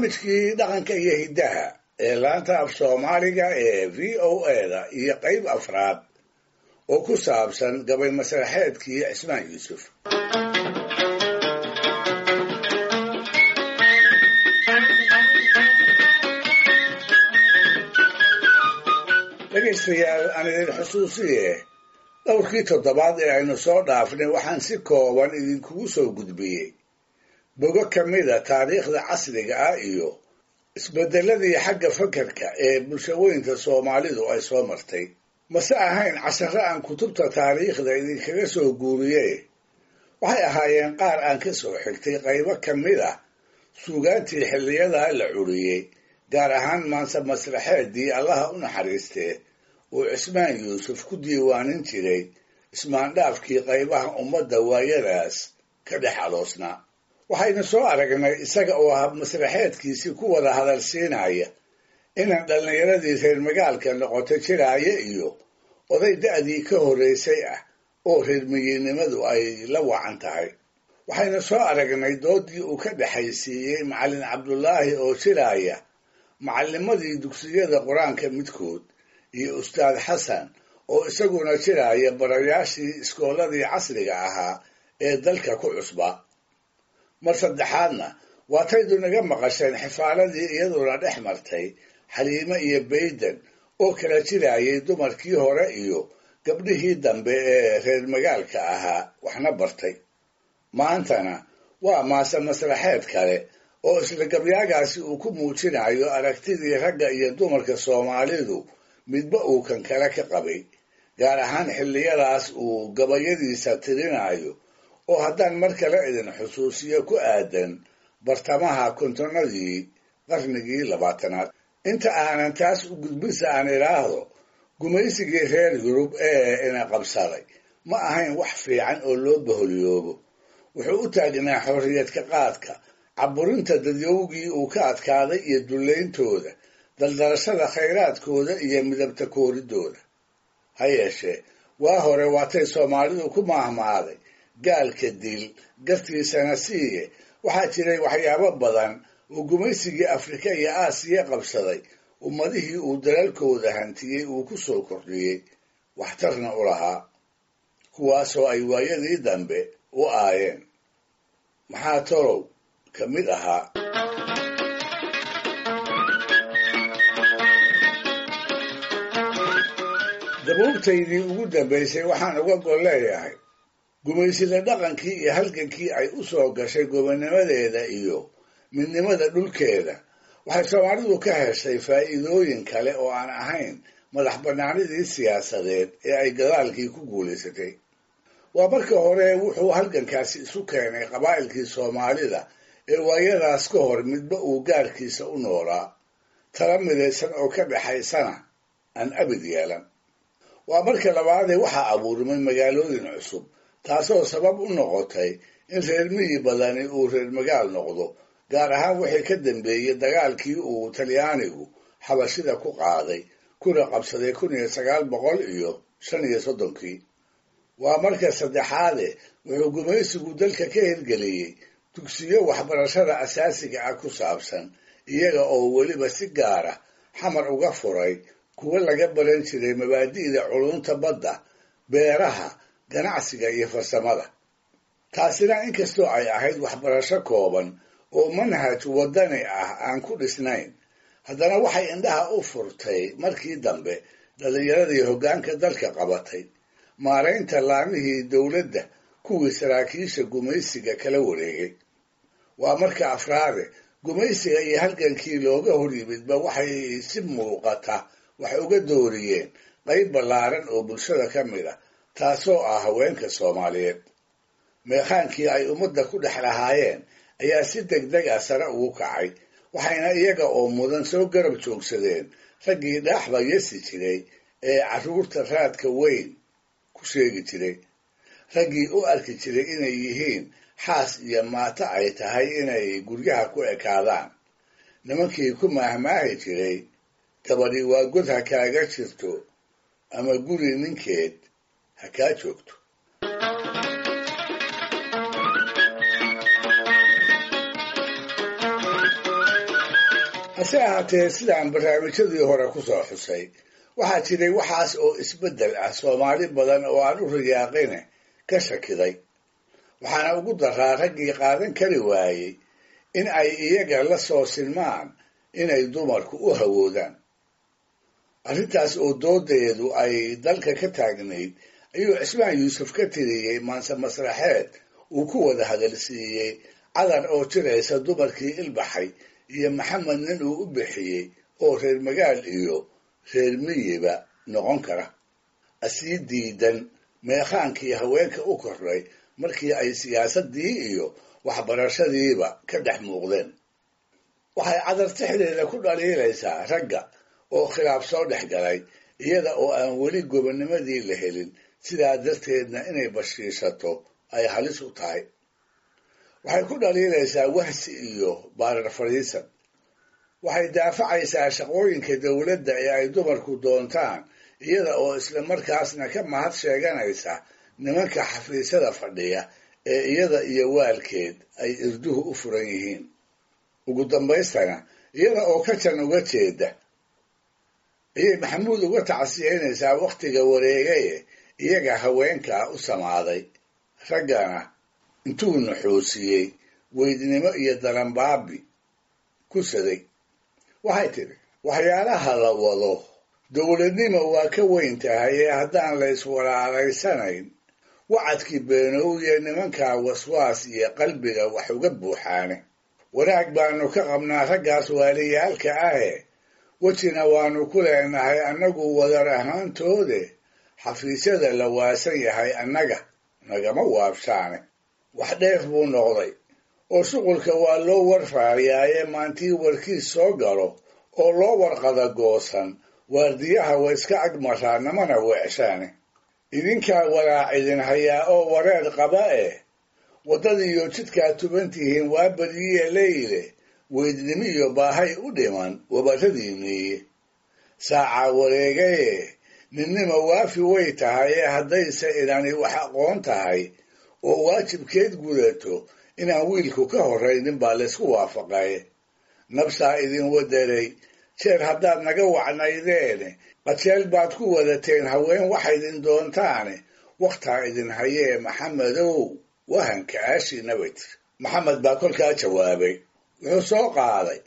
barnaamijkii dhaqanka iyo hiddaha ee laanta af soomaaliga ee v o eda iyo qayb afraad oo ku saabsan gabay masraxeedkii cismaan yuusuf. dhegaystayaal aan idin xusuusiye dhowrkii toddobaad ee aynu soo dhaafnay waxaan si kooban idinkugu soo gudbiyey bogo ka mida taariikhda casriga ah iyo isbeddeladii xagga fakarka ee bulshaweynta soomaalidu ay soo martay. mase ahayn casharro aan kutubta taariikhda idinkaga soo guuriye waxay ahaayeen qaar aan ka soo xigtay qaybo ka mid ah suugaantii xilliyadaa la curiyey, gaar ahaan maanse masraxeeddii allaha u naxariistee uu cismaan yuusuf ku diiwaanin jiray ismaandhaafkii qaybaha ummadda waayadaas ka dhex aloosnaa. waxaynu soo aragnay isaga oo hab masraxeedkiisii ku wada hadalsiinaya inaan dhallinyaradii reer magaalka noqoto jiraaya iyo oday da'dii ka horraysay ah oo reer miyinnimadu ay la wacan tahay. waxaynu soo aragnay doodii uu ka dhexaysiiyey macallin cabdulaahi oo jiraaya macallimadii dugsiyada qur-aanka midkood iyo ustaad xasan oo isaguna jiraaya barayaashii iskooladii casriga ahaa ee dalka ku cusba. mar saddexaadna waataydu naga maqasheen xifaaladii iyaduna dhex martay xaliime iyo bayden oo kala jiraayay dumarkii hore iyo gabdhihii dambe ee reer magaalka ahaa waxna bartay. maantana waa maase masraxeed kale oo isla gabyaagaasi uu ku muujinayo aragtidii ragga iyo dumarka soomaalidu midba uu kan kale ka qabay, gaar ahaan xilliyadaas uu gabayadiisa tirinayo oo haddaan mar kale idin xusuusiyo ku aadan bartamaha kontonadii qarnigii 20aad. inta aanan taas u gudbinsa aan idhaahdo gumaysigii reer yurub ee ina qabsaday ma ahayn wax fiican oo loo baholyoobo. wuxuu u taagnaa xorriyadka qaadka, caburinta dadyowgii uu ka adkaaday iyo dullayntooda, daldarashada khayraadkooda iyo midabta kooridooda. ha yeeshee waa hore waatay soomaalidu ku maahmaaday gaalka dil gartiisana siiye. waxaa jiray waxyaabo badan oo gumaysigii afrika iyo aasiya qabsaday ummadihii uu dalalkooda hantiyey uu ku soo kordhiyey, waxtarna u lahaa, kuwaasoo ay waayadii dambe u aayeen. maxaa tolow ka mid ahaa? dabuubtaydii ugu dambaysay waxaan uga gol leeyahay gumaysida dhaqankii iyo halgankii ay u soo gashay gobonnimadeeda iyo midnimada dhulkeeda. waxay soomaalidu ka heshay faa'iidooyin kale oo aan ahayn madax bannaanidii siyaasadeed ee ay gadaalkii ku guulaysatay. waa marka hore wuxuu halgankaasi isu keenay qabaa'ilkii soomaalida ee waayadaas ka hor midba uu gaarkiisa u noolaa, tala midaysan oo ka dhexaysana aan abid yeelan. waa marka labaadee waxaa abuurmay magaalooyin cusub, taasoo sabab u noqotay in reer miyi badani uu reer magaal noqdo, gaar ahaan wixii ka dambeeyey dagaalkii uu talyaanigu xabashida ku qaaday kuna qabsaday 1935. waa marka saddexaade wuxuu gumaysigu dalka ka hirgeliyey dugsiyo waxbarashada asaasiga ah ku saabsan, iyaga oo weliba si gaara xamar uga furay kuwa laga baran jiray mabaadi'da culunta badda, beeraha, ganacsiga iyo farsamada. taasina inkastoo ay ahayd waxbarasho kooban oo manhaj waddani ah aan ku dhisnayn, haddana waxay indhaha u furtay markii dambe dhallinyaradii hoggaanka dalka qabatay, maaraynta laamihii dowladda kuwii saraakiisha gumaysiga kala wareegay. waa marka afraade gumaysiga iyo halgankii looga hor yimidba waxay si muuqata wax uga dooriyeen qayb ballaaran oo bulshada ka mid ah, taasoo ah haweenka Soomaaliyeed. meekhaankii ay ummadda ku dhex lahaayeen ayaa si degdeg ah sare ugu kacay, waxayna iyaga oo mudan soo garab joogsadeen raggii dhaaxba yesi jiray ee carruurta raadka weyn ku sheegi jiray, raggii u arki jiray inay yihiin xaas iyo maato ay tahay inay guryaha ku ekaadaan, nimankii ku maahmaahi jiray gabadhi waa god ha kaaga jirto ama guri ninkeed ha kaa joogto. hase ahaatee sidaan barnaamijyadii hore ku soo xusay waxaa jiray waxaas oo isbeddel ah soomaali badan oo aan u riyaaqine ka shakiday waxaana ugu daraa raggii qaadan kari waayey in ay iyaga la soo silmaan inay dumarku u hawoodaan arrintaas oo doodeedu ay dalka ka taagnayd ayuu cismaan yuusuf ka tiriyey maanse masraxeed uu ku wada hadalsiiyey cadar oo jiraysa dumarkii ilbaxay iyo maxamed nin uu u bixiyey oo reer magaal iyo reer miyiba noqon kara asii diidan meekhaankii haweenka u kordhay markii ay siyaasaddii iyo waxbarashadiiba ka dhex muuqdeen waxay cadar tixdeeda ku dhaliilaysaa ragga oo khilaaf soo dhex galay iyada oo aan weli gobonnimadii la helin sidaa darteedna inay bashiishato ay halis u tahay waxay ku dhaliilaysaa wahsi iyo baarar fadhiisan waxay daafacaysaa shaqooyinka dowladda ee ay dumarku doontaan iyada oo isla markaasna ka mahad sheeganaysa nimanka xafiisyada fadhiya ee iyada iyo waalkeed ay irduhu u furan yihiin ugu dambaystana iyada oo ka jan uga jeeda ayay maxamuud uga tacsiyeynaysaa wakhtiga wareegaye iyaga haweenkaa u samaaday raggana intuu nuxuusiyey weydnimo iyo daranbaabi ku saday waxay tidhi waxyaalaha la wado dowladnimo waa ka weyn tahay ee haddaan la iswalaalaysanayn wacadkii beenowye nimankaa waswaas iyo qalbiga wax uga buuxaane wanaag baanu ka qabnaa raggaas waaliyaalka ahe wejina waanu ku leenahay annagu wadar ahaantoode xafiisyada la waasan yahay annaga nagama waabshaane wax dheef buu noqday oo shuqulka waa loo warfaariyaaye maantii warkiis soo galo oo loo warqada goosan waardiyaha wa iska agmaraa namana weecshaane idinkaa walaacidin hayaa oo wareer qaba waddadiiyo jidkaa tuban tihiin waa badiye leyle weydnimo iyo baahay u dhiman wabarradiinniiye saacaa wareegaye ninnima waafi way tahay ee haddayse inani wax aqoon tahay oo waajibkeed gudato inaan wiilku ka horraynin baa laysku waafaqaye nabsaa idin wadaray jeer haddaad naga wacnaydeene qajeel baad ku wadateen haween waxaydin doontaane wakhtaa idin hayee maxamedow wahanka aashiinaba tir maxamed baa kolkaa jawaabay wuxuu soo qaaday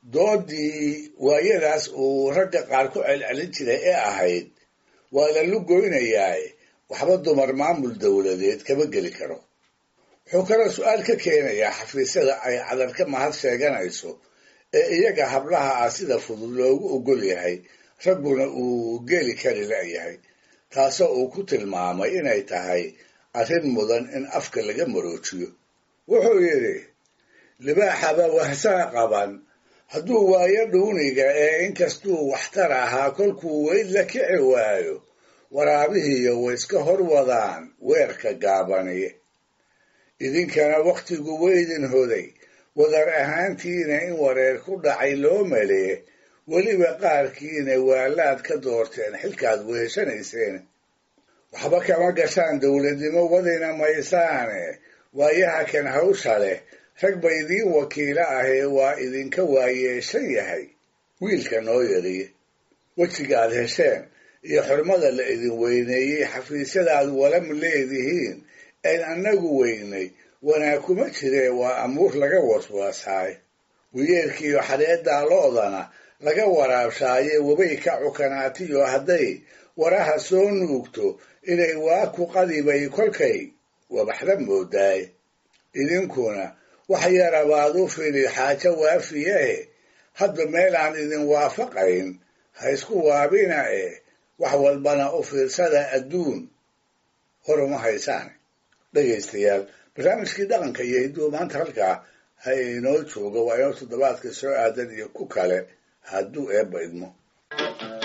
doodii waayadaas uu ragga qaar ku celcelin jiray ee ahayd waa la lugoynayaaye waxba dumar maamul dowladeed kama geli karo wuxuu kaloo su-aal ka keenayaa xafiisyada ay cadar ka mahad sheeganayso ee iyaga hablaha ah sida fudud loogu ogol yahay ragguna uu geli kari la'yahay taasoo uu ku tilmaamay inay tahay arrin mudan in afka laga maroojiyo wuxuu yidhi libaaxaba wahsaa qaban hadduu waayo dhuuniga ee inkastuu waxtar ahaa kolkuu weyd la kici waayo waraabihiiyo way iska hor wadaan weerka gaabaniye idinkana wakhtigu weydin hoday wadar ahaantiina in wareer ku dhacay loo malee weliba qaarkiina waalaad ka doorteen xilkaad weheshanayseen waxba kama gashaan dowladnimo wadina maysaane waayaha kan hawsha leh rag ba idiin wakiilo ahee waa idinka waayeeshan yahay wiilka noo yariye wejigaad hesheen iyo xurmada la idin weyneeyey xafiisyadaad walam leedihiin een annagu weynay wanaag kuma jiree waa amuur laga waswaasaay wiyeerkiiyo xadeeddaa lo'dana laga waraabshaaye wabay ka cukanaatiyo hadday waraha soo nuugto inay waa ku qadibay kolkay wabaxda moodaay idinkuna wax yarabaad u fili xaajo waafiyahe hadba meelaan idin waafaqayn ha isku waabina wax walbana u fiirsada adduun horuma haysaan dhegaystayaal barnaamijkii dhaqanka iyo hidduu maanta halkaa ha inoo joogo waa inoo toddobaadka soo aadan iyo ku kale hadduu eebba idmo